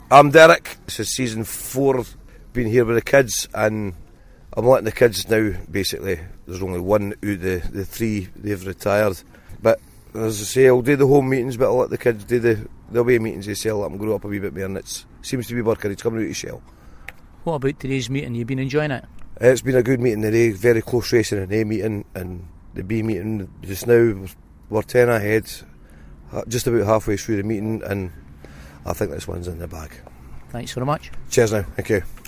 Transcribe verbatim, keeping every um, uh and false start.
I'm Derek. This is season four. Been here with the kids, and I'm letting the kids now. Basically, there's only one out of the, the three. They've retired. But as I say, I'll do the home meetings, but I'll let the kids do the, the away meetings. They say I'll let them grow up a wee bit more, and it seems to be working. It's coming out of shell. What about today's meeting? You've been enjoying it? It's been a good meeting today. Very close racing in A meeting, and the B meeting just now we're ten ahead, just about halfway through the meeting, and I think this one's in the bag. Thanks very much. Cheers now. Thank you.